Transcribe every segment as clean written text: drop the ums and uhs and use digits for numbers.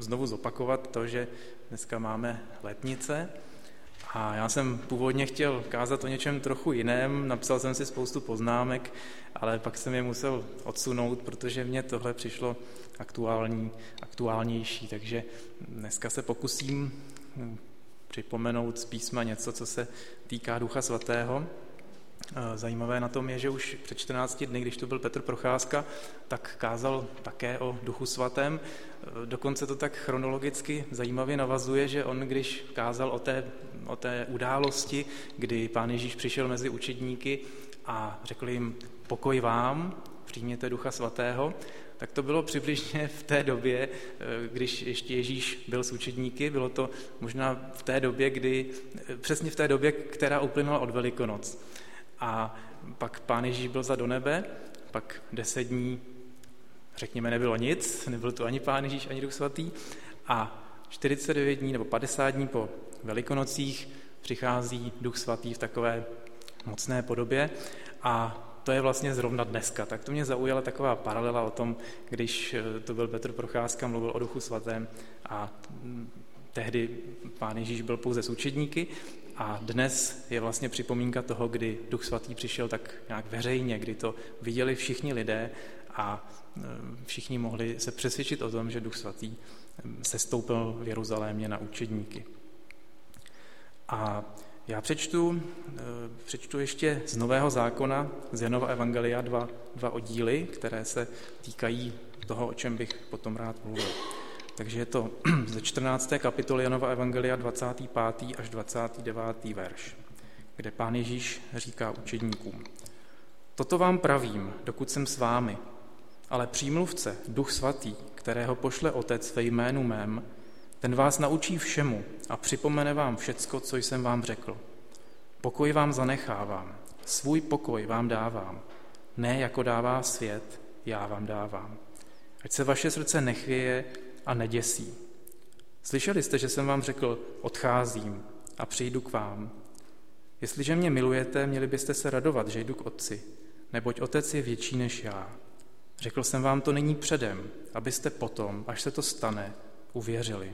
znovu zopakovat to, že dneska máme letnice a já jsem původně chtěl kázat o něčem trochu jiném, napsal jsem si spoustu poznámek, ale pak jsem je musel odsunout, protože mně tohle přišlo aktuálnější, takže dneska se pokusím připomenout z písma něco, co se týká Ducha Svatého. Zajímavé na tom je, že už před 14 dny, když to byl Petr Procházka, tak kázal také o Duchu Svatém. Dokonce to tak chronologicky zajímavě navazuje, že on, když kázal o té události, kdy Pán Ježíš přišel mezi učedníky a řekl jim pokoj vám, přijměte Ducha Svatého, tak to bylo přibližně v té době, když ještě Ježíš byl s učedníky, bylo to možná v té době, přesně v té době, která uplynula od Velikonoc. A pak Pán Ježíš byl do nebe, pak 10 dní, řekněme, nebylo nic, nebyl to ani Pán Ježíš, ani Duch Svatý, a 49 dní nebo 50 dní po Velikonocích přichází Duch Svatý v takové mocné podobě a to je vlastně zrovna dneska. Tak to mě zaujala taková paralela o tom, když to byl Petr Procházka, mluvil o Duchu Svatém a tehdy Pán Ježíš byl pouze s učedníky a dnes je vlastně připomínka toho, kdy Duch Svatý přišel tak nějak veřejně, kdy to viděli všichni lidé a všichni mohli se přesvědčit o tom, že Duch Svatý sestoupil v Jeruzalémě na učedníky. A já přečtu ještě z Nového zákona, z Janova evangelia dva oddíly, které se týkají toho, o čem bych potom rád mluvil. Takže je to ze 14. kapitoly Janova evangelia 25. až 29. verš, kde Pán Ježíš říká učedníkům: Toto vám pravím, dokud jsem s vámi, ale přímluvce, Duch Svatý, kterého pošle Otec ve jménu mém, ten vás naučí všemu a připomene vám všecko, co jsem vám řekl. Pokoj vám zanechávám, svůj pokoj vám dávám. Ne jako dává svět, já vám dávám. Ať se vaše srdce nechvěje a neděsí. Slyšeli jste, že jsem vám řekl, odcházím a přijdu k vám. Jestliže mě milujete, měli byste se radovat, že jdu k Otci, neboť Otec je větší než já. Řekl jsem vám to nyní předem, abyste potom, až se to stane, uvěřili.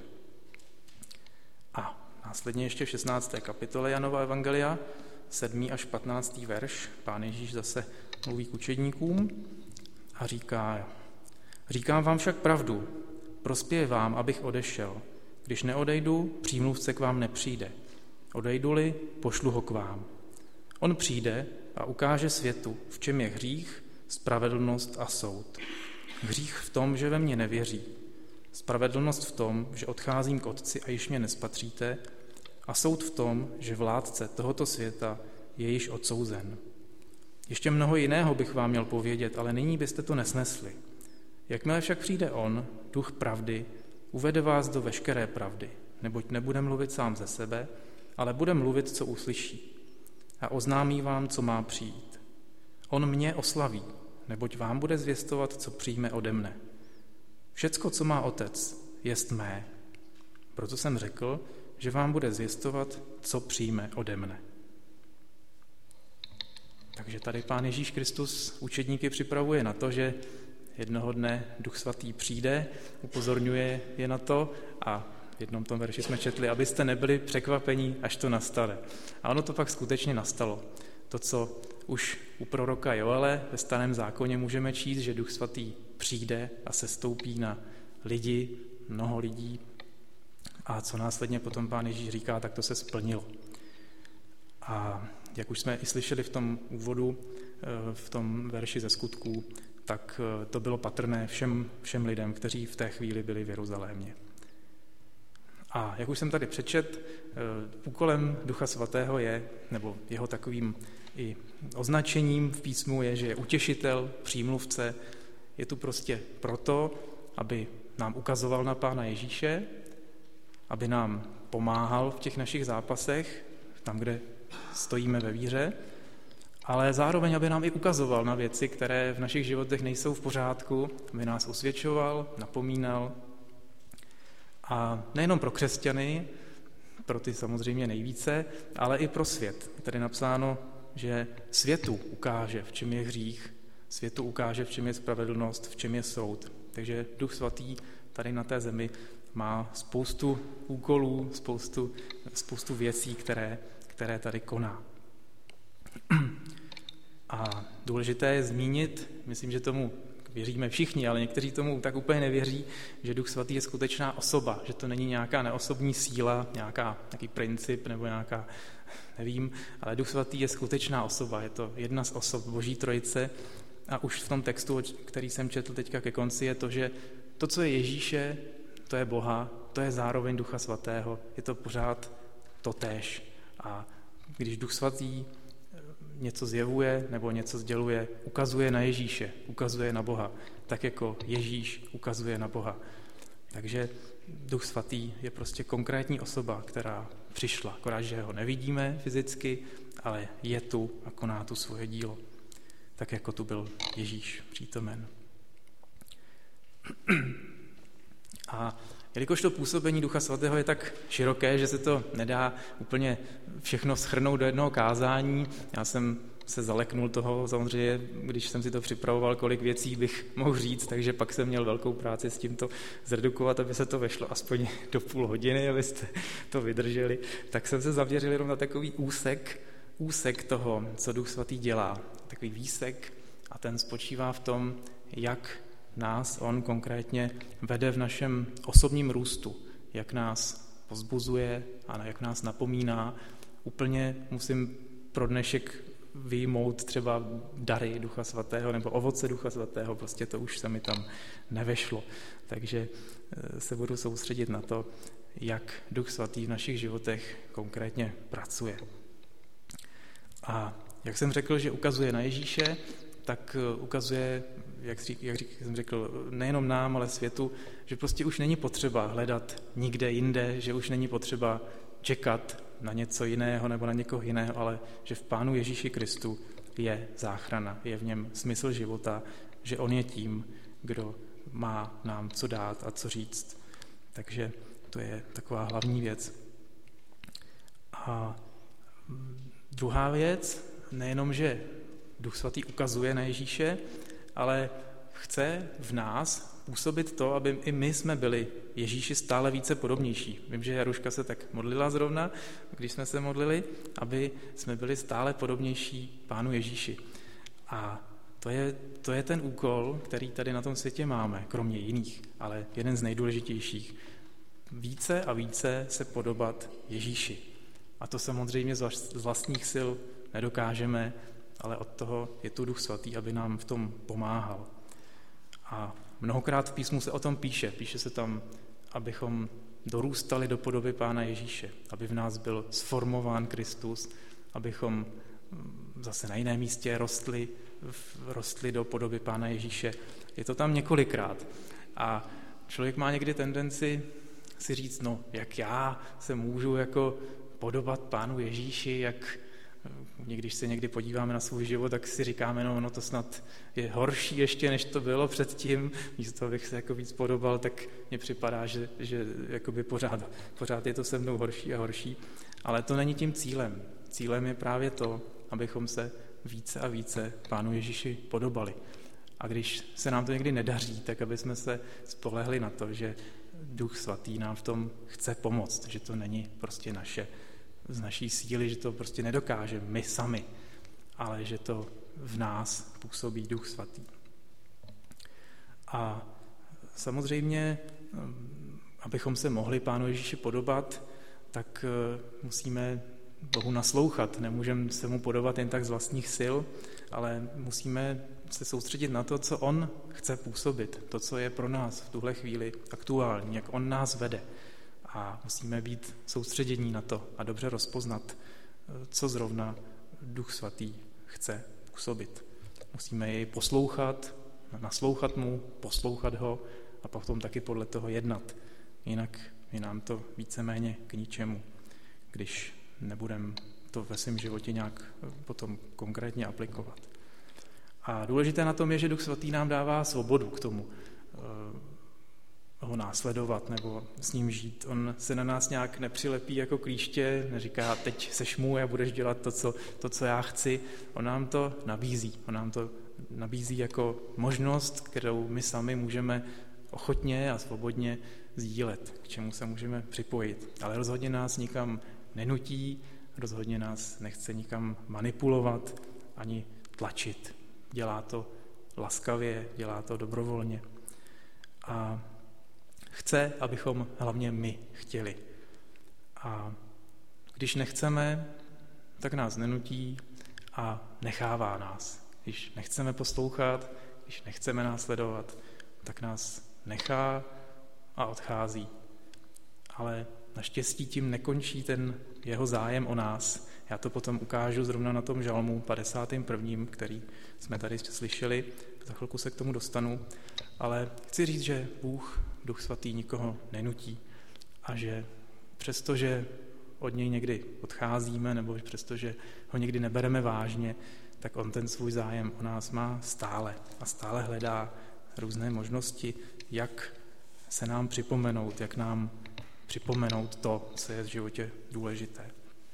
A následně ještě v 16. kapitole Janova evangelia, 7. až 15. verš, Pán Ježíš zase mluví k učedníkům a říkám vám však pravdu, prospěje vám, abych odešel. Když neodejdu, přímluvce k vám nepřijde. Odejdu-li, pošlu ho k vám. On přijde a ukáže světu, v čem je hřích, spravedlnost a soud. Hřích v tom, že ve mně nevěří. Spravedlnost v tom, že odcházím k Otci a již mě nespatříte, a soud v tom, že vládce tohoto světa je již odsouzen. Ještě mnoho jiného bych vám měl povědět, ale nyní byste to nesnesli. Jakmile však přijde on, Duch pravdy, uvede vás do veškeré pravdy, neboť nebude mluvit sám ze sebe, ale bude mluvit, co uslyší. A oznámí vám, co má přijít. On mě oslaví, neboť vám bude zvěstovat, co přijme ode mne. Všecko, co má Otec, jest mé. Proto jsem řekl, že vám bude zvěstovat, co přijme ode mne. Takže tady Pán Ježíš Kristus učedníky připravuje na to, že jednoho dne Duch Svatý přijde, upozorňuje je na to a v jednom tom verši jsme četli, abyste nebyli překvapení, až to nastane. A ono to pak skutečně nastalo. To, co už u proroka Joele ve Starém zákoně můžeme číst, že Duch Svatý přijde a sestoupí na lidi, mnoho lidí. A co následně potom Pán Ježíš říká, tak to se splnilo. A jak už jsme i slyšeli v tom úvodu, v tom verši ze Skutků, tak to bylo patrné všem lidem, kteří v té chvíli byli v Jeruzalémě. A jak už jsem tady přečet, úkolem Ducha Svatého je, nebo jeho takovým i označením v písmu je, že je utěšitel, přímluvce, je tu prostě proto, aby nám ukazoval na Pána Ježíše, aby nám pomáhal v těch našich zápasech, tam, kde stojíme ve víře, ale zároveň, aby nám i ukazoval na věci, které v našich životech nejsou v pořádku, aby nás usvědčoval, napomínal. A nejenom pro křesťany, pro ty samozřejmě nejvíce, ale i pro svět. Je tady napsáno, že světu ukáže, v čem je hřích, světu ukáže, v čem je spravedlnost, v čem je soud. Takže Duch Svatý tady na té zemi má spoustu úkolů, spoustu věcí, které tady koná. A důležité je zmínit, myslím, že tomu věříme všichni, ale někteří tomu tak úplně nevěří, že Duch Svatý je skutečná osoba, že to není nějaká neosobní síla, nějaký princip nebo nějaká, nevím, ale Duch Svatý je skutečná osoba, je to jedna z osob Boží Trojice a už v tom textu, který jsem četl teďka ke konci, je to, že to, co je Ježíše, to je Boha, to je zároveň Ducha Svatého, je to pořád totéž. A když Duch Svatý něco zjevuje nebo něco sděluje, ukazuje na Ježíše, ukazuje na Boha, tak jako Ježíš ukazuje na Boha. Takže Duch Svatý je prostě konkrétní osoba, která přišla, akorát, že ho nevidíme fyzicky, ale je tu a koná tu svoje dílo, tak jako tu byl Ježíš přítomen. A jelikož to působení Ducha Svatého je tak široké, že se to nedá úplně všechno shrnout do jednoho kázání, já jsem se zaleknul toho, samozřejmě, když jsem si to připravoval, kolik věcí bych mohl říct, takže pak jsem měl velkou práci s tím to zredukovat, aby se to vešlo aspoň do půl hodiny, abyste to vydrželi. Tak jsem se zaměřil jenom na takový úsek toho, co Duch Svatý dělá. Takový výsek a ten spočívá v tom, jak nás on konkrétně vede v našem osobním růstu, jak nás povzbuzuje a jak nás napomíná. Úplně musím pro dnešek vyjmout třeba dary Ducha Svatého nebo ovoce Ducha Svatého, prostě to už se mi tam nevešlo. Takže se budu soustředit na to, jak Duch Svatý v našich životech konkrétně pracuje. A jak jsem řekl, že ukazuje na Ježíše, tak ukazuje, jak jsem řekl, nejenom nám, ale světu, že prostě už není potřeba hledat nikde jinde, že už není potřeba čekat na něco jiného nebo na někoho jiného, ale že v Pánu Ježíši Kristu je záchrana, je v něm smysl života, že on je tím, kdo má nám co dát a co říct. Takže to je taková hlavní věc. A druhá věc, nejenom, že Duch Svatý ukazuje na Ježíše, ale chce v nás působit to, aby i my jsme byli Ježíši stále více podobnější. Vím, že Jaruška se tak modlila zrovna, když jsme se modlili, aby jsme byli stále podobnější Pánu Ježíši. A to je ten úkol, který tady na tom světě máme, kromě jiných, ale jeden z nejdůležitějších. Více a více se podobat Ježíši. A to samozřejmě z vlastních sil nedokážeme, ale od toho je tu Duch Svatý, aby nám v tom pomáhal. A mnohokrát v písmu se o tom píše. Píše se tam, abychom dorůstali do podoby Pána Ježíše, aby v nás byl sformován Kristus, abychom zase na jiném místě rostli do podoby Pána Ježíše. Je to tam několikrát. A člověk má někdy tendenci si říct, jak já se můžu jako podobat Pánu Ježíši, jak když se někdy podíváme na svůj život, tak si říkáme, ono to snad je horší ještě, než to bylo předtím. Místo abych se jako víc podobal, tak mně připadá, že jakoby pořád je to se mnou horší a horší. Ale to není tím cílem. Cílem je právě to, abychom se více a více Pánu Ježíši podobali. A když se nám to někdy nedaří, tak aby jsme se spolehli na to, že Duch Svatý nám v tom chce pomoct, že to není prostě z naší síly, že to prostě nedokážeme my sami, ale že to v nás působí Duch Svatý. A samozřejmě, abychom se mohli Pánu Ježíši podobat, tak musíme Bohu naslouchat. Nemůžeme se mu podobat jen tak z vlastních sil, ale musíme se soustředit na to, co on chce působit, to, co je pro nás v tuhle chvíli aktuální, jak on nás vede. A musíme být soustředění na to a dobře rozpoznat, co zrovna Duch Svatý chce působit. Musíme jej poslouchat, naslouchat mu, poslouchat ho a potom taky podle toho jednat. Jinak je nám to víceméně k ničemu, když nebudeme to ve svém životě nějak potom konkrétně aplikovat. A důležité na tom je, že Duch Svatý nám dává svobodu k tomu ho následovat nebo s ním žít. On se na nás nějak nepřilepí jako klíště, neříká, teď seš můj a budeš dělat to, co já chci. On nám to nabízí. On nám to nabízí jako možnost, kterou my sami můžeme ochotně a svobodně sdílet, k čemu se můžeme připojit. Ale rozhodně nás nikam nenutí, rozhodně nás nechce nikam manipulovat ani tlačit. Dělá to laskavě, dělá to dobrovolně. A chce, abychom hlavně my chtěli. A když nechceme, tak nás nenutí a nechává nás. Když nechceme poslouchat, když nechceme následovat, tak nás nechá a odchází. Ale naštěstí tím nekončí ten jeho zájem o nás. Já to potom ukážu zrovna na tom žalmu 51., který jsme tady slyšeli. Za chvilku se k tomu dostanu. Ale chci říct, že Bůh, Duch Svatý, nikoho nenutí a že přestože od něj někdy odcházíme nebo přestože ho někdy nebereme vážně, tak on ten svůj zájem o nás má stále a stále hledá různé možnosti, jak se nám připomenout, jak nám připomenout to, co je v životě důležité.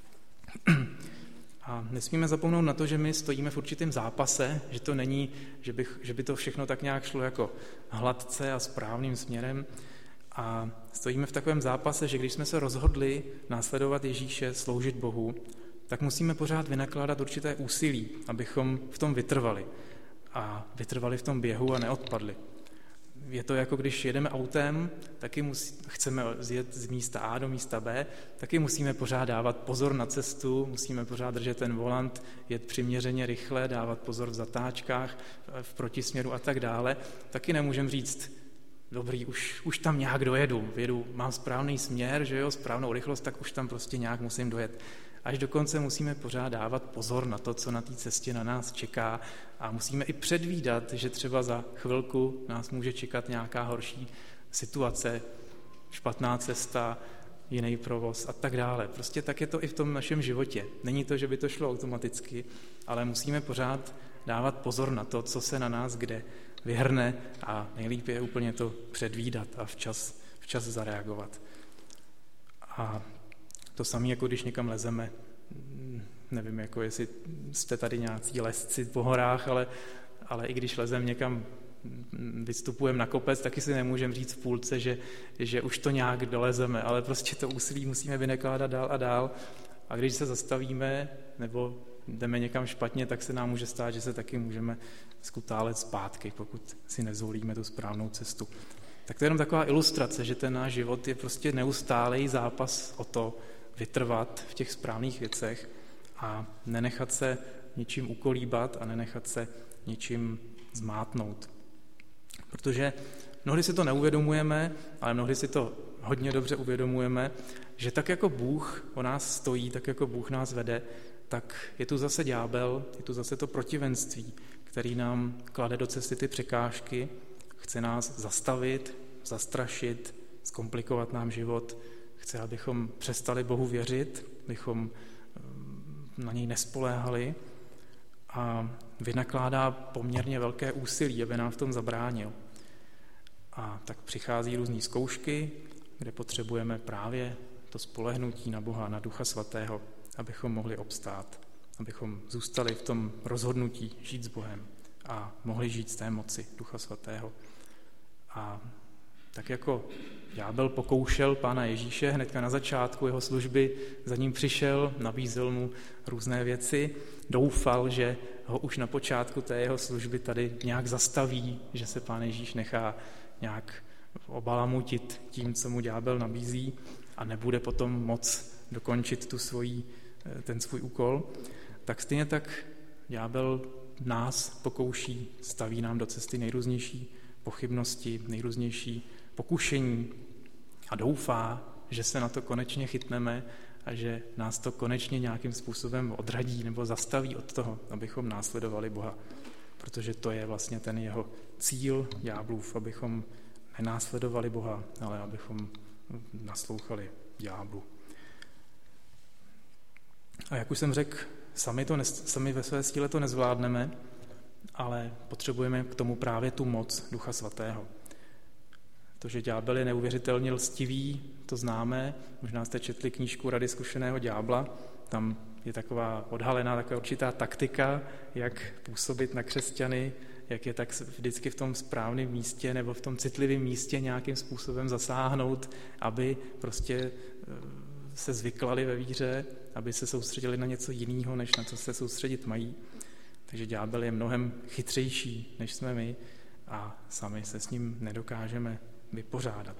A nesmíme zapomenout na to, že my stojíme v určitém zápase, že to není, že by to všechno tak nějak šlo jako hladce a správným směrem. A stojíme v takovém zápase, že když jsme se rozhodli následovat Ježíše, sloužit Bohu, tak musíme pořád vynakládat určité úsilí, abychom v tom vytrvali. A vytrvali v tom běhu a neodpadli. Je to jako když jedeme autem, taky chceme zjet z místa A do místa B, taky musíme pořád dávat pozor na cestu, musíme pořád držet ten volant, jet přiměřeně rychle, dávat pozor v zatáčkách, v protisměru a tak dále. Taky nemůžeme říct, dobrý, už tam nějak dojedu, mám správný směr, že jo, správnou rychlost, tak už tam prostě nějak musím dojet. Až do konce musíme pořád dávat pozor na to, co na té cestě na nás čeká a musíme i předvídat, že třeba za chvilku nás může čekat nějaká horší situace, špatná cesta, jiný provoz a tak dále. Prostě tak je to i v tom našem životě. Není to, že by to šlo automaticky, ale musíme pořád dávat pozor na to, co se na nás kde vyhrne a nejlíp je úplně to předvídat a včas zareagovat. A to samé, jako když někam lezeme, nevím, jako jestli jste tady nějací lezci po horách, ale i když lezeme někam, vystupujeme na kopec, taky si nemůžeme říct v půlce, že už to nějak dolezeme, ale prostě to úsilí musíme vynakládat dál a dál. A když se zastavíme nebo jdeme někam špatně, tak se nám může stát, že se taky můžeme skutálet zpátky, pokud si nezvolíme tu správnou cestu. Tak to je jenom taková ilustrace, že ten náš život je prostě neustálý zápas o to vytrvat v těch správných věcech a nenechat se ničím ukolíbat a nenechat se ničím zmátnout. Protože mnohdy si to neuvědomujeme, ale mnohdy si to hodně dobře uvědomujeme, že tak jako Bůh o nás stojí, tak jako Bůh nás vede, tak je tu zase ďábel, je tu zase to protivenství, který nám klade do cesty ty překážky, chce nás zastavit, zastrašit, zkomplikovat nám život, chce, abychom přestali Bohu věřit, abychom na něj nespoléhali a vynakládá poměrně velké úsilí, aby nám v tom zabránil. A tak přichází různý zkoušky, kde potřebujeme právě to spolehnutí na Boha, na Ducha Svatého, abychom mohli obstát, abychom zůstali v tom rozhodnutí žít s Bohem a mohli žít z té moci Ducha Svatého. A tak jako ďábel pokoušel Pána Ježíše hnedka na začátku jeho služby, za ním přišel, nabízel mu různé věci, doufal, že ho už na počátku té jeho služby tady nějak zastaví, že se Pán Ježíš nechá nějak obalamutit tím, co mu ďábel nabízí a nebude potom moc dokončit ten svůj úkol, tak stejně tak ďábel nás pokouší, staví nám do cesty nejrůznější pochybnosti, nejrůznější pokušení a doufá, že se na to konečně chytneme a že nás to konečně nějakým způsobem odradí nebo zastaví od toho, abychom následovali Boha. Protože to je vlastně ten jeho cíl ďáblův, abychom nenásledovali Boha, ale abychom naslouchali ďáblu. A jak už jsem řekl, sami ve své síle to nezvládneme, ale potřebujeme k tomu právě tu moc Ducha Svatého. To, že ďábel je neuvěřitelně lstivý, to známe. Možná jste četli knížku Rady zkušeného ďábla. Tam je taková odhalená taková určitá taktika, jak působit na křesťany, jak je tak vždycky v tom správném místě nebo v tom citlivém místě nějakým způsobem zasáhnout, aby prostě se zvyklali ve víře, aby se soustředili na něco jiného, než na co se soustředit mají. Takže ďábel je mnohem chytřejší, než jsme my, a sami se s ním nedokážeme vypořádat.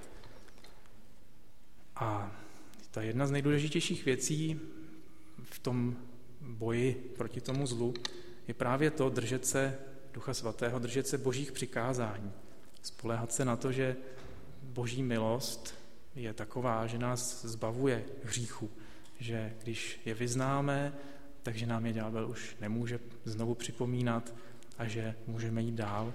A ta jedna z nejdůležitějších věcí v tom boji proti tomu zlu je právě to držet se Ducha Svatého, držet se božích přikázání. Spoléhat se na to, že boží milost je taková, že nás zbavuje hříchu, že když je vyznáme, takže nám je ďábel už nemůže znovu připomínat a že můžeme jít dál.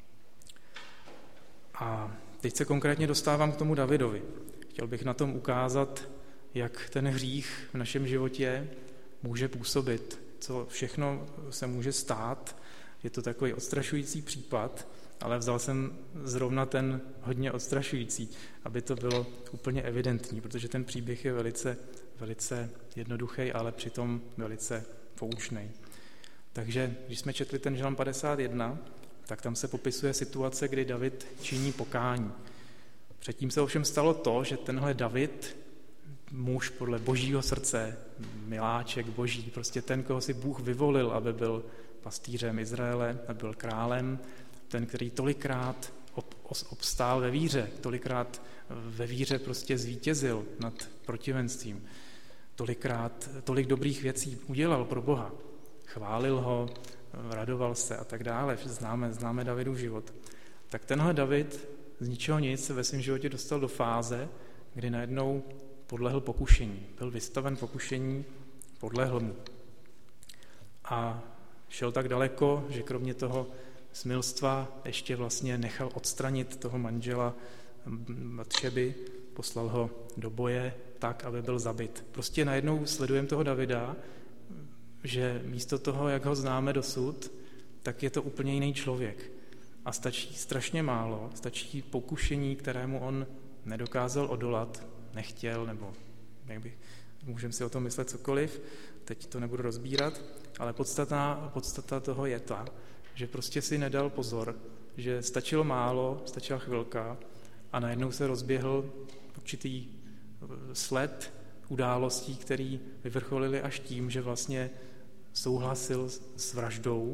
A teď se konkrétně dostávám k tomu Davidovi. Chtěl bych na tom ukázat, jak ten hřích v našem životě může působit, co všechno se může stát. Je to takový odstrašující případ, ale vzal jsem zrovna ten hodně odstrašující, aby to bylo úplně evidentní, protože ten příběh je velice jednoduchý, ale přitom velice poučný. Takže když jsme četli ten žalm 51, tak tam se popisuje situace, kdy David činí pokání. Předtím se ovšem stalo to, že tenhle David, muž podle božího srdce, miláček boží, prostě ten, koho si Bůh vyvolil, aby byl pastýřem Izraele, aby byl králem, ten, který tolikrát obstál ve víře, tolikrát ve víře prostě zvítězil nad protivenstvím, tolik dobrých věcí udělal pro Boha, chválil ho, radoval se a tak dále, známe Davidův život. Tak tenhle David z ničeho nic se ve svém životě dostal do fáze, kdy najednou podlehl pokušení. Byl vystaven pokušení, podlehl mu. A šel tak daleko, že kromě toho smilstva ještě vlastně nechal odstranit toho manžela Batšeby, poslal ho do boje tak, aby byl zabit. Prostě najednou sledujeme toho Davida, že místo toho, jak ho známe dosud, tak je to úplně jiný člověk. A stačí strašně málo, stačí pokušení, kterému on nedokázal odolat, nechtěl, nebo můžeme si o tom myslet cokoliv, teď to nebudu rozbírat, ale podstata toho je ta, že prostě si nedal pozor, že stačilo málo, stačila chvilka a najednou se rozběhl určitý sled událostí, které vyvrcholily až tím, že vlastně souhlasil s vraždou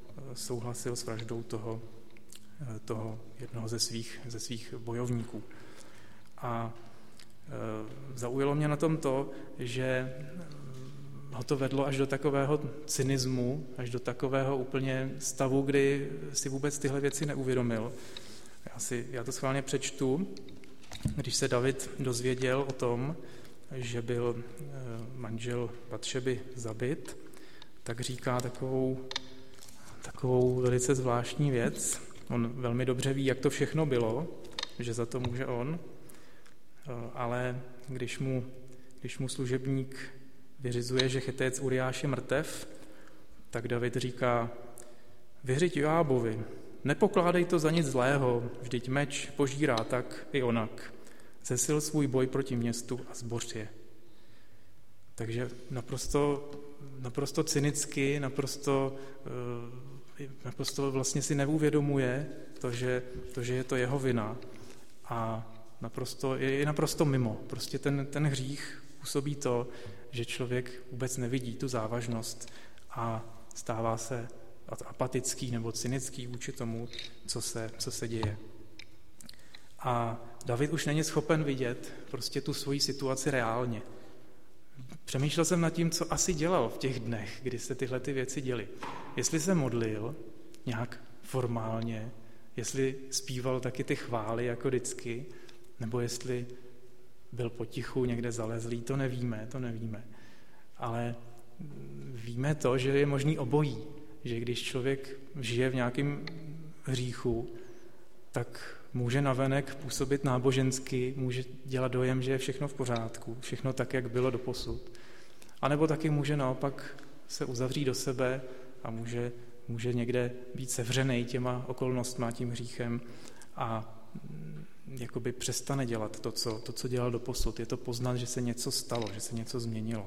toho jednoho ze svých bojovníků. A zaujalo mě na tom to, že ho to vedlo až do takového cynismu, až do takového úplně stavu, kdy si vůbec tyhle věci neuvědomil. Já to schválně přečtu. Když se David dozvěděl o tom, že byl manžel Batšeby zabit, tak říká takovou velice zvláštní věc. On velmi dobře ví, jak to všechno bylo, že za to může on, ale když mu služebník vyřizuje, že Chetejec Uriáš je mrtev, tak David říká: vyřiď Joábovi, nepokládej to za nic zlého, vždyť meč požírá tak i onak. Zesil svůj boj proti městu a zboř je. Takže naprosto cynicky, naprosto vlastně si neuvědomuje to, že je to jeho vina a je naprosto mimo. Prostě ten hřích působí to, že člověk vůbec nevidí tu závažnost a stává se apatický nebo cynický vůči tomu, co se děje. A David už není schopen vidět prostě tu svoji situaci reálně. Přemýšlel jsem nad tím, co asi dělal v těch dnech, kdy se tyhle ty věci děly. Jestli se modlil nějak formálně, jestli zpíval taky ty chvály jako vždycky, nebo jestli byl potichu někde zalezlý, to nevíme. Ale víme to, že je možný obojí, že když člověk žije v nějakém hříchu, tak může navenek působit nábožensky, může dělat dojem, že je všechno v pořádku, všechno tak, jak bylo doposud. A nebo taky může naopak se uzavřít do sebe a může někde být sevřenej těma okolnostma, tím hříchem a jakoby přestane dělat to, co dělal doposud. Je to poznat, že se něco stalo, že se něco změnilo.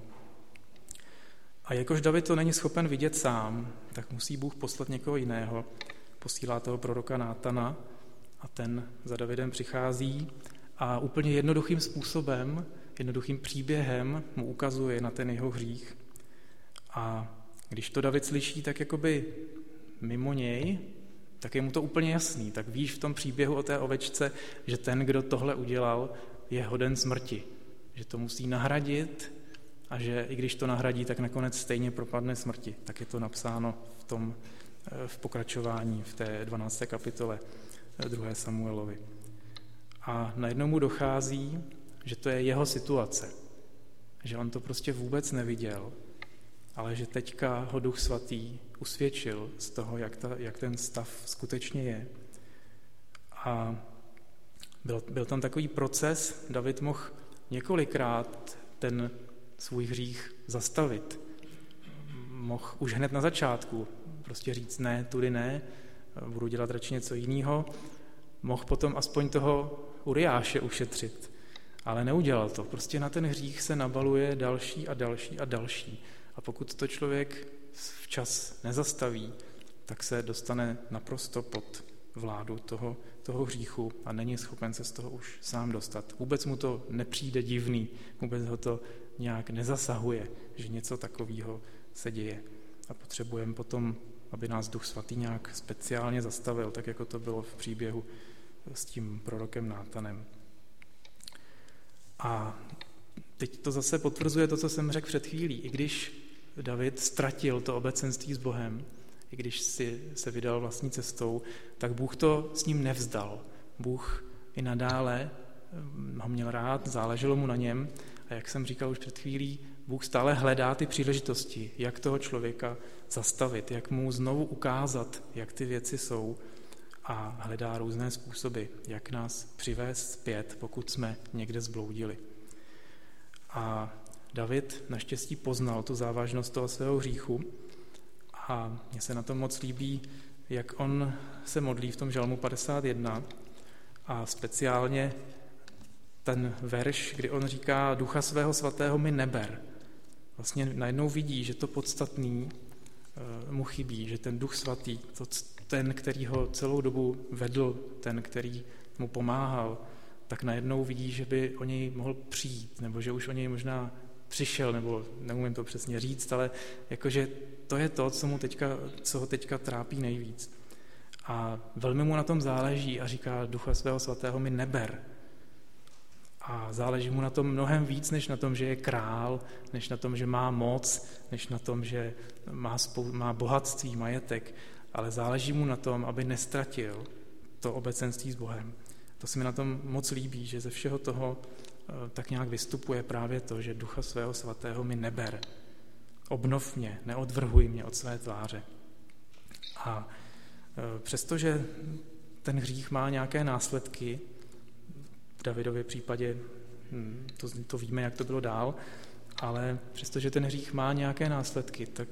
A jakož David to není schopen vidět sám, tak musí Bůh poslat někoho jiného, posílá toho proroka Nátana a ten za Davidem přichází a úplně jednoduchým způsobem, jednoduchým příběhem mu ukazuje na ten jeho hřích. A když to David slyší tak jakoby mimo něj, tak je mu to úplně jasný. Tak víš v tom příběhu o té ovečce, že ten, kdo tohle udělal, je hoden smrti. Že to musí nahradit a že i když to nahradí, tak nakonec stejně propadne smrti. Tak je to napsáno v pokračování v té 12. kapitole 2. Samuelovi. A najednou mu dochází, že to je jeho situace. Že on to prostě vůbec neviděl, ale že teďka ho Duch Svatý usvědčil z toho, jak ten stav skutečně je. A byl tam takový proces, David mohl několikrát ten svůj hřích zastavit. Mohl už hned na začátku prostě říct ne, tudy ne, budu dělat radši něco jiného. Mohl potom aspoň toho Uriáše ušetřit, ale neudělal to. Prostě na ten hřích se nabaluje další a další a další. A pokud to člověk včas nezastaví, tak se dostane naprosto pod vládu toho hříchu a není schopen se z toho už sám dostat. Vůbec mu to nepřijde divný, vůbec ho to nějak nezasahuje, že něco takového se děje. A potřebujeme potom, aby nás Duch Svatý nějak speciálně zastavil, tak jako to bylo v příběhu s tím prorokem Nátanem. A teď to zase potvrzuje to, co jsem řekl před chvílí. I když David ztratil to obecenství s Bohem, i když si se vydal vlastní cestou, tak Bůh to s ním nevzdal. Bůh i nadále ho měl rád, záleželo mu na něm a jak jsem říkal už před chvílí, Bůh stále hledá ty příležitosti, jak toho člověka zastavit, jak mu znovu ukázat, jak ty věci jsou a hledá různé způsoby, jak nás přivést zpět, pokud jsme někde zbloudili. A David naštěstí poznal tu závažnost toho svého hříchu a mně se na tom moc líbí, jak on se modlí v tom žalmu 51 a speciálně ten verš, kdy on říká Ducha svého svatého mi neber. Vlastně najednou vidí, že to podstatný mu chybí, že ten Duch Svatý, ten, který ho celou dobu vedl, ten, který mu pomáhal, tak najednou vidí, že by o něj mohl přijít, nebo že už o něj možná přišel, nebo neumím to přesně říct, ale jakože to je to, co ho teďka trápí nejvíc. A velmi mu na tom záleží a říká Ducha svého svatého mi neber. A záleží mu na tom mnohem víc, než na tom, že je král, než na tom, že má moc, než na tom, že má bohatství, majetek, ale záleží mu na tom, aby nestratil to obecenství s Bohem. To se mi na tom moc líbí, že ze všeho toho tak nějak vystupuje právě to, že Ducha svého svatého mi neber. Obnov mě, neodvrhuj mě od své tváře. A přestože ten hřích má nějaké následky, v Davidově případě to víme, jak to bylo dál, ale přestože ten hřích má nějaké následky, tak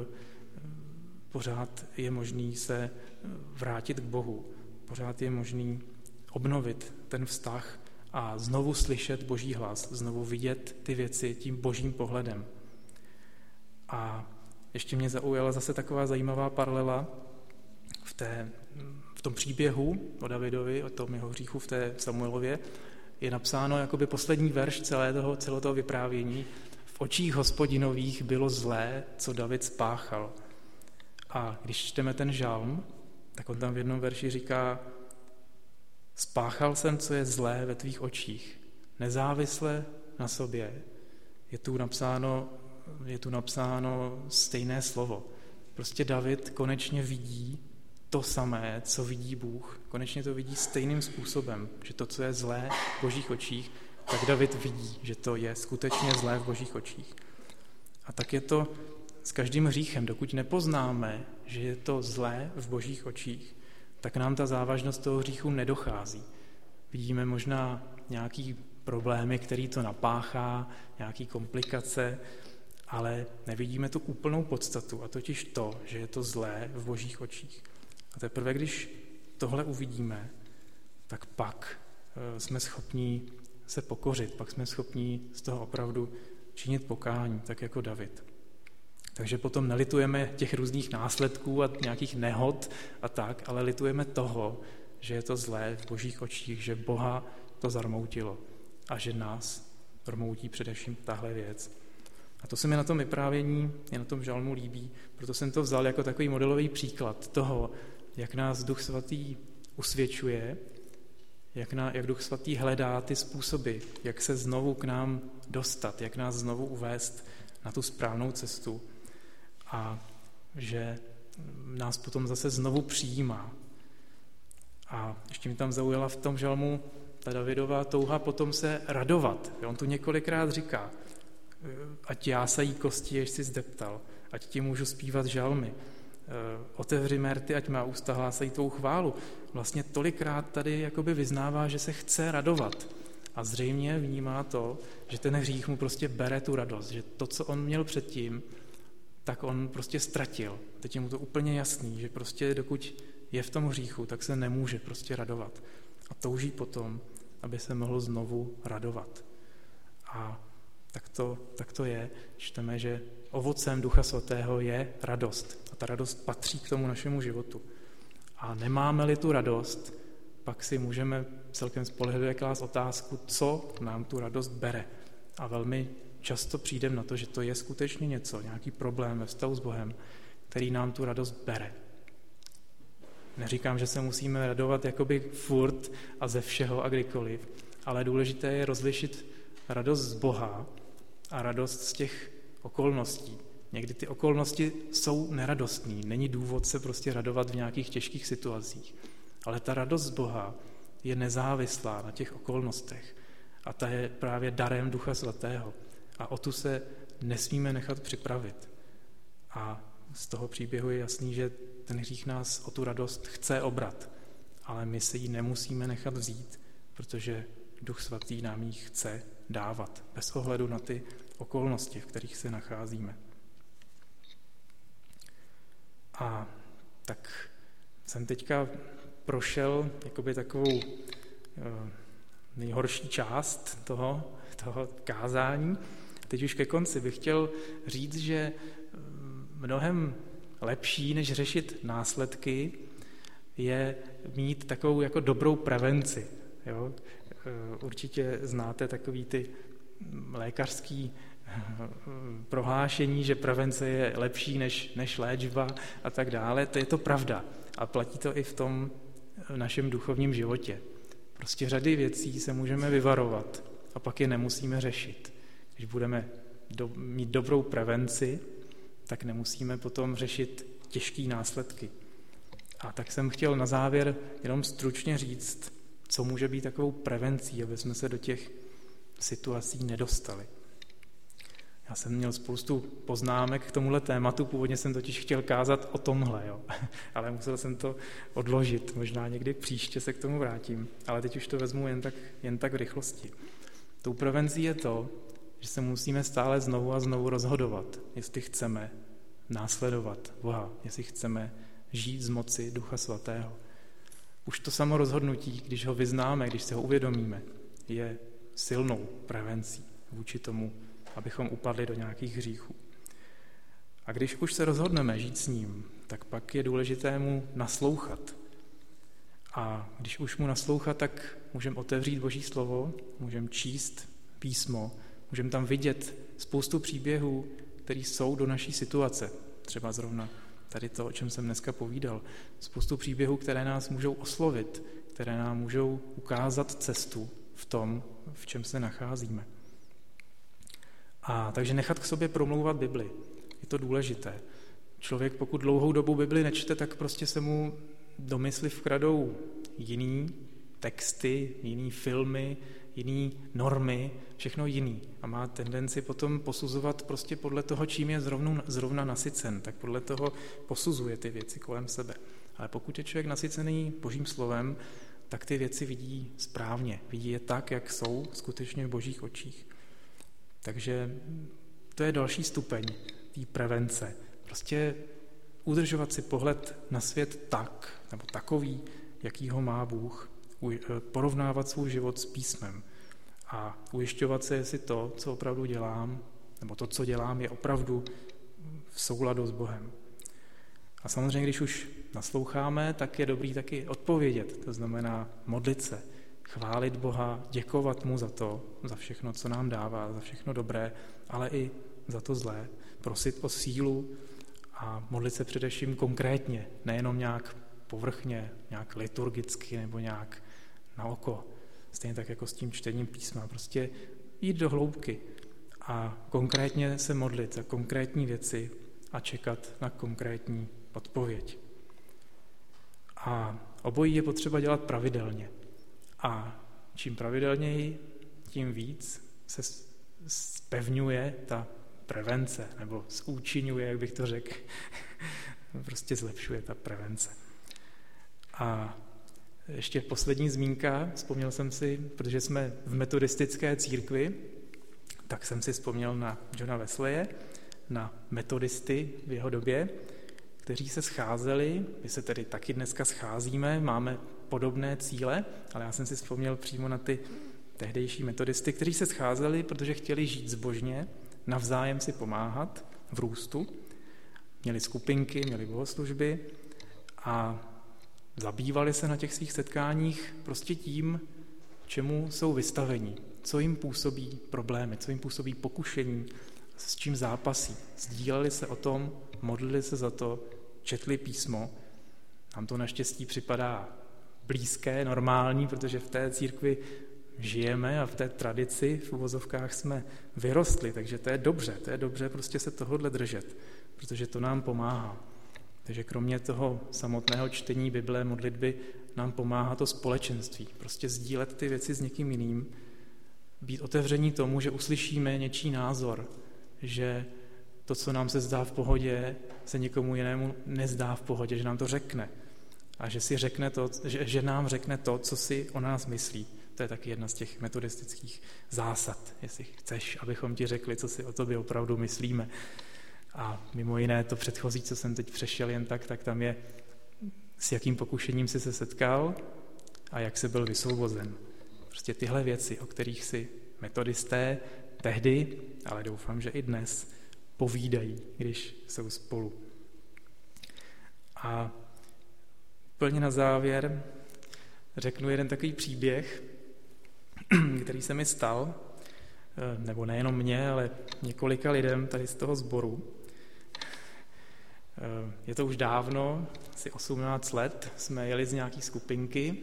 pořád je možný se vrátit k Bohu. Pořád je možný obnovit ten vztah a znovu slyšet Boží hlas, znovu vidět ty věci tím Božím pohledem. A ještě mě zaujala zase taková zajímavá paralela v tom příběhu o Davidovi, o tom jeho hříchu v té Samuelově, je napsáno jakoby poslední verš celého toho vyprávění. V očích Hospodinových bylo zlé, co David spáchal. A když čteme ten žalm, tak on tam v jednom verši říká: spáchal jsem, co je zlé ve tvých očích, nezávisle na sobě. Je tu napsáno stejné slovo. Prostě David konečně vidí to samé, co vidí Bůh. Konečně to vidí stejným způsobem, že to, co je zlé v Božích očích, tak David vidí, že to je skutečně zlé v Božích očích. A tak je to s každým hříchem. Dokud nepoznáme, že je to zlé v Božích očích, tak nám ta závažnost toho hříchu nedochází. Vidíme možná nějaký problémy, který to napáchá, nějaký komplikace, ale nevidíme tu úplnou podstatu, a totiž to, že je to zlé v Božích očích. A teprve, když tohle uvidíme, tak pak jsme schopni se pokořit, pak jsme schopni z toho opravdu činit pokání, tak jako David. Takže potom nelitujeme těch různých následků a nějakých nehod a tak, ale litujeme toho, že je to zlé v Božích očích, že Boha to zarmoutilo a že nás zarmoutí především tahle věc. A to se mi na tom vyprávění, je na tom žalmu líbí, proto jsem to vzal jako takový modelový příklad toho, jak nás Duch Svatý usvědčuje, jak Duch Svatý hledá ty způsoby, jak se znovu k nám dostat, jak nás znovu uvést na tu správnou cestu a že nás potom zase znovu přijímá. A ještě mi tam zaujala v tom žalmu ta Davidová touha potom se radovat. On tu několikrát říká, ať jásají kosti, jež jsi zdeptal, ať ti můžu zpívat žalmy, otevři mé rty, ať má ústa hlásají tvou chválu. Vlastně tolikrát tady jakoby vyznává, že se chce radovat. A zřejmě vnímá to, že ten hřích mu prostě bere tu radost, že to, co on měl předtím, tak on prostě ztratil. Teď je mu to úplně jasný, že prostě dokud je v tom hříchu, tak se nemůže prostě radovat. A touží potom, aby se mohl znovu radovat. A tak to je. Čteme, že ovocem Ducha Svatého je radost. A ta radost patří k tomu našemu životu. A nemáme-li tu radost, pak si můžeme celkem spolehlivě klást otázku, co nám tu radost bere. A velmi často přijdeme na to, že to je skutečně něco, nějaký problém ve vztahu s Bohem, který nám tu radost bere. Neříkám, že se musíme radovat jakoby furt a ze všeho a kdykoliv, ale důležité je rozlišit radost z Boha a radost z těch okolností. Někdy ty okolnosti jsou neradostný, není důvod se prostě radovat v nějakých těžkých situacích, ale ta radost z Boha je nezávislá na těch okolnostech a ta je právě darem Ducha Svatého a o tu se nesmíme nechat připravit. A z toho příběhu je jasný, že ten hřích nás o tu radost chce obrat, ale my se ji nemusíme nechat vzít, protože Duch Svatý nám ji chce dávat, bez ohledu na ty okolnosti, v kterých se nacházíme. A tak jsem teďka prošel jakoby takovou nejhorší část toho kázání. Teď už ke konci bych chtěl říct, že mnohem lepší, než řešit následky, je mít takovou jako dobrou prevenci. Jo? Určitě znáte takový ty lékařský prohlášení, že prevence je lepší než léčba a tak dále. To je to pravda. A platí to i v tom našem duchovním životě. Prostě řady věcí se můžeme vyvarovat a pak je nemusíme řešit. Když budeme mít dobrou prevenci, tak nemusíme potom řešit těžké následky. A tak jsem chtěl na závěr jenom stručně říct, co může být takovou prevencí, aby jsme se do těch situací nedostali. Já jsem měl spoustu poznámek k tomuhle tématu, původně jsem totiž chtěl kázat o tomhle, jo. Ale musel jsem to odložit, možná někdy příště se k tomu vrátím, ale teď už to vezmu jen tak v rychlosti. Tou prevencí je to, že se musíme stále znovu a znovu rozhodovat, jestli chceme následovat Boha, jestli chceme žít z moci Ducha Svatého. Už to samo rozhodnutí, když ho vyznáme, když se ho uvědomíme, je silnou prevencí vůči tomu, abychom upadli do nějakých hříchů. A když už se rozhodneme žít s ním, tak pak je důležité mu naslouchat. A když už mu naslouchat, tak můžeme otevřít Boží slovo, můžeme číst písmo, můžeme tam vidět spoustu příběhů, které jsou do naší situace. Třeba zrovna tady to, o čem jsem dneska povídal. Spoustu příběhů, které nás můžou oslovit, které nám můžou ukázat cestu v tom, v čem se nacházíme. A takže nechat k sobě promlouvat Bibli. Je to důležité. Člověk, pokud dlouhou dobu Bibli nečte, tak prostě se mu do mysli vkradou jiný texty, jiný filmy, jiný normy, všechno jiný. A má tendenci potom posuzovat prostě podle toho, čím je zrovna nasycen, tak podle toho posuzuje ty věci kolem sebe. Ale pokud je člověk nasycený Božím slovem, tak ty věci vidí správně. Vidí je tak, jak jsou skutečně v Božích očích. Takže to je další stupeň té prevence. Prostě udržovat si pohled na svět tak, nebo takový, jaký ho má Bůh, porovnávat svůj život s písmem a ujišťovat se, jestli to, co opravdu dělám, nebo to, co dělám, je opravdu v souladu s Bohem. A samozřejmě, když už nasloucháme, tak je dobrý taky odpovědět. To znamená modlit se, chválit Boha, děkovat mu za všechno, co nám dává, za všechno dobré, ale i za to zlé. Prosit o sílu a modlit se především konkrétně, nejenom nějak povrchně, nějak liturgicky nebo nějak na oko. Stejně tak jako s tím čtením písma. Prostě jít do hloubky a konkrétně se modlit za konkrétní věci a čekat na konkrétní odpověď. A obojí je potřeba dělat pravidelně. A čím pravidelněji, tím víc se zpevňuje ta prevence, nebo zúčinňuje, jak bych to řekl. Prostě zlepšuje ta prevence. A ještě poslední zmínka, vzpomněl jsem si, protože jsme v metodistické církvi, tak jsem si vzpomněl na Johna Wesleye, na metodisty v jeho době, kteří se scházeli, my se tedy taky dneska scházíme, máme podobné cíle, ale já jsem si vzpomněl přímo na ty tehdejší metodisty, kteří se scházeli, protože chtěli žít zbožně, navzájem si pomáhat v růstu, měli skupinky, měli bohoslužby a zabývali se na těch svých setkáních prostě tím, čemu jsou vystaveni, co jim působí problémy, co jim působí pokušení, s čím zápasí. Sdíleli se o tom, modlili se za to, četli písmo. Nám to naštěstí připadá blízké, normální, protože v té církvi žijeme a v té tradici v uvozovkách jsme vyrostli, takže to je dobře prostě se tohodle držet, protože to nám pomáhá. Takže kromě toho samotného čtení Bible, modlitby, nám pomáhá to společenství. Prostě sdílet ty věci s někým jiným, být otevření tomu, že uslyšíme něčí názor, že to, co nám se zdá v pohodě, se někomu jinému nezdá v pohodě, že nám to řekne. A že si řekne to, že nám řekne to, co si o nás myslí. To je taky jedna z těch metodistických zásad, jestli chceš, abychom ti řekli, co si o tobě opravdu myslíme. A mimo jiné to předchozí, co jsem teď přešel jen tak tam je, s jakým pokušením jsi se setkal a jak jsi byl vysvobozen. Prostě tyhle věci, o kterých si metodisté tehdy, ale doufám, že i dnes, povídají, když jsou spolu. A úplně na závěr řeknu jeden takový příběh, který se mi stal, nebo nejenom mně, ale několika lidem tady z toho sboru. Je to už dávno, asi 18 let, jsme jeli z nějaký skupinky,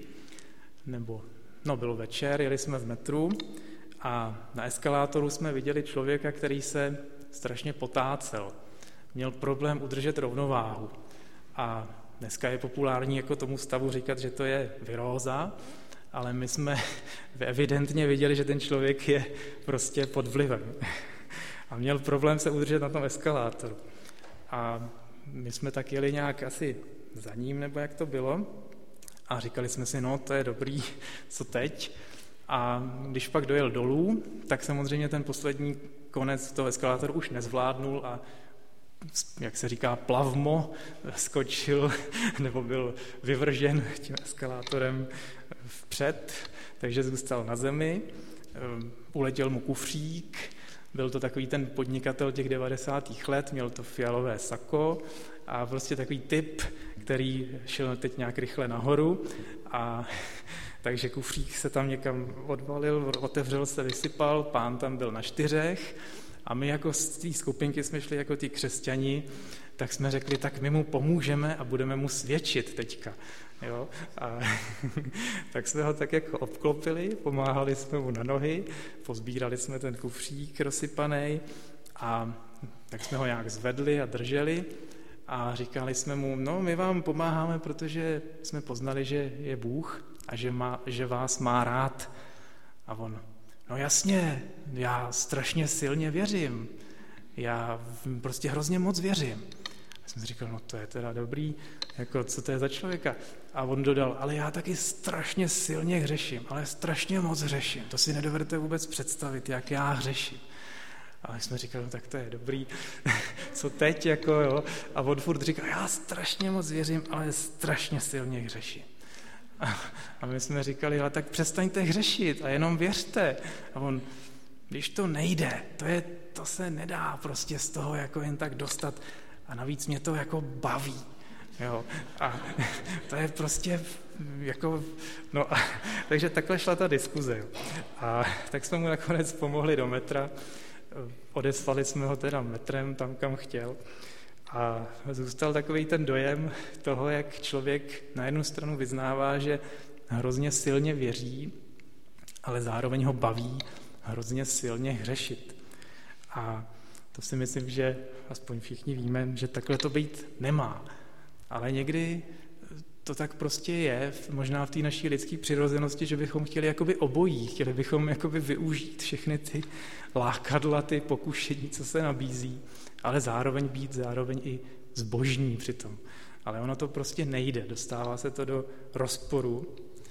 bylo večer, jeli jsme v metru a na eskalátoru jsme viděli člověka, který se strašně potácel. Měl problém udržet rovnováhu. A dneska je populární jako tomu stavu říkat, že to je viróza, ale my jsme evidentně viděli, že ten člověk je prostě pod vlivem. A měl problém se udržet na tom eskalátoru. A my jsme tak jeli nějak asi za ním, nebo jak to bylo, a říkali jsme si, no to je dobrý, co teď? A když pak dojel dolů, tak samozřejmě ten poslední konec toho eskalátoru už nezvládnul a, jak se říká, plavmo skočil, nebo byl vyvržen tím eskalátorem vpřed, takže zůstal na zemi, uletěl mu kufřík, byl to takový ten podnikatel těch 90. let, měl to fialové sako a prostě takový typ, který šel teď nějak rychle nahoru a takže kufřík se tam někam odvalil, otevřel se, vysypal, pán tam byl na 4 a my jako z té skupinky jsme šli jako ty křesťani, tak jsme řekli, tak my mu pomůžeme a budeme mu svědčit teďka. Jo? A tak jsme ho tak jako obklopili, pomáhali jsme mu na nohy, pozbírali jsme ten kufřík rozsypanej a tak jsme ho nějak zvedli a drželi a říkali jsme mu, no my vám pomáháme, protože jsme poznali, že je Bůh a že vás má rád. A on, no jasně, já strašně silně věřím, já prostě hrozně moc věřím. A jsem si říkal, no to je teda dobrý, jako co to je za člověka? A on dodal, ale já taky strašně silně hřeším, ale strašně moc hřeším. To si nedovedete vůbec představit, jak já hřeším. A jsme říkali, no tak to je dobrý, co teď, jako jo. A on furt říkal, já strašně moc věřím, ale strašně silně hřeším. A my jsme říkali, ale tak přestaňte hřešit a jenom věřte. A on, když to nejde, to se nedá prostě z toho jako jen tak dostat. a navíc mě to jako baví. Jo. A to je prostě jako, no a, takže takhle šla ta diskuze. Jo. A tak jsme mu nakonec pomohli do metra, odeslali jsme ho teda metrem tam, kam chtěl. A zůstal takový ten dojem toho, jak člověk na jednu stranu vyznává, že hrozně silně věří, ale zároveň ho baví hrozně silně hřešit. A to si myslím, že aspoň všichni víme, že takhle to být nemá. Ale někdy to tak prostě je, možná v té naší lidské přirozenosti, že bychom chtěli jakoby obojí, chtěli bychom jakoby využít všechny ty lákadla, ty pokušení, co se nabízí, ale zároveň být i zbožní přitom. Ale ono to prostě nejde, dostává se to do rozporu.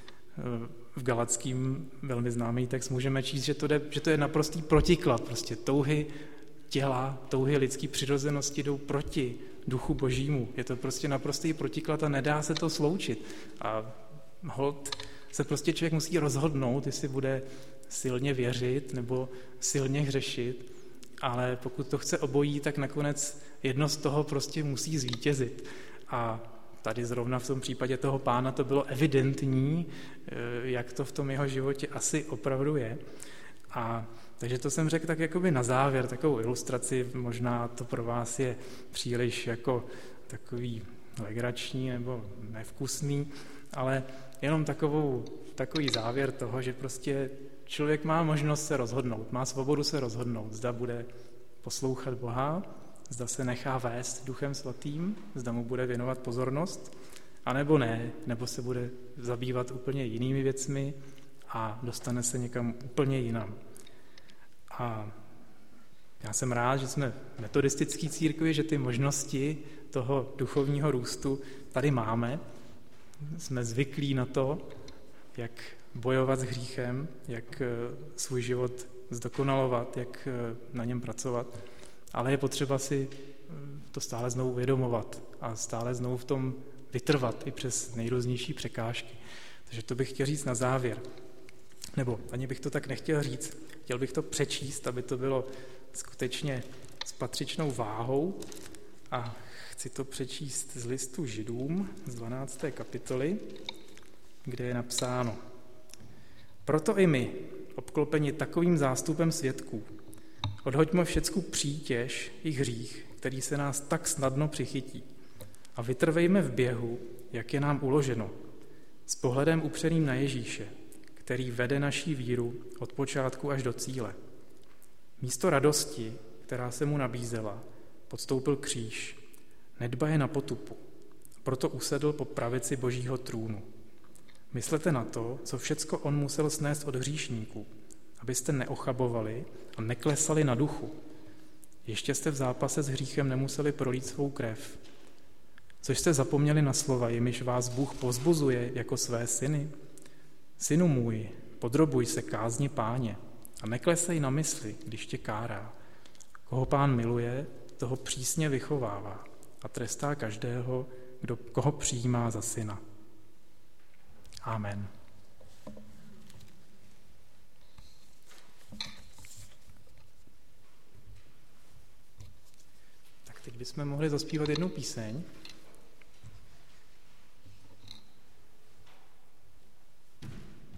V Galackým velmi známý text můžeme číst, že to je naprostý protiklad, prostě touhy těla, touhy lidské přirozenosti jdou proti duchu božímu. Je to prostě naprostý protiklad a nedá se to sloučit. A holt se prostě člověk musí rozhodnout, jestli bude silně věřit nebo silně hřešit, ale pokud to chce obojí, tak nakonec jedno z toho prostě musí zvítězit. A tady zrovna v tom případě toho pána to bylo evidentní, jak to v tom jeho životě asi opravdu je. A takže to jsem řekl tak jakoby na závěr, takovou ilustraci, možná to pro vás je příliš jako takový legrační nebo nevkusný, ale jenom takový závěr toho, že prostě člověk má možnost se rozhodnout, má svobodu se rozhodnout, zda bude poslouchat Boha, zda se nechá vést Duchem Svatým, zda mu bude věnovat pozornost, anebo ne, nebo se bude zabývat úplně jinými věcmi a dostane se někam úplně jinam. A já jsem rád, že jsme v metodistické církvi, že ty možnosti toho duchovního růstu tady máme. Jsme zvyklí na to, jak bojovat s hříchem, jak svůj život zdokonalovat, jak na něm pracovat. Ale je potřeba si to stále znovu uvědomovat a stále znovu v tom vytrvat i přes nejrůznější překážky. Takže to bych chtěl říct na závěr. Nebo ani bych to tak nechtěl říct. Chtěl bych to přečíst, aby to bylo skutečně s patřičnou váhou. A chci to přečíst z listu Židům z 12. kapitoly, kde je napsáno: Proto i my, obklopeni takovým zástupem svědků, odhoďme všecku přítěž i hřích, který se nás tak snadno přichytí, a vytrvejme v běhu, jak je nám uloženo, s pohledem upřeným na Ježíše, který vede naší víru od počátku až do cíle. Místo radosti, která se mu nabízela, podstoupil kříž, nedbaje na potupu, proto usedl po pravici Božího trůnu. Myslete na to, co všecko on musel snést od hříšníků, abyste neochabovali a neklesali na duchu. Ještě jste v zápase s hříchem nemuseli prolít svou krev. Což jste zapomněli na slova, jimiž vás Bůh povzbuzuje jako své syny? Synu můj, podrobuj se kázni Páně a neklesej na mysli, když tě kárá. Koho Pán miluje, toho přísně vychovává a trestá každého, koho přijímá za syna. Amen. Tak teď bychom mohli zaspívat jednu píseň.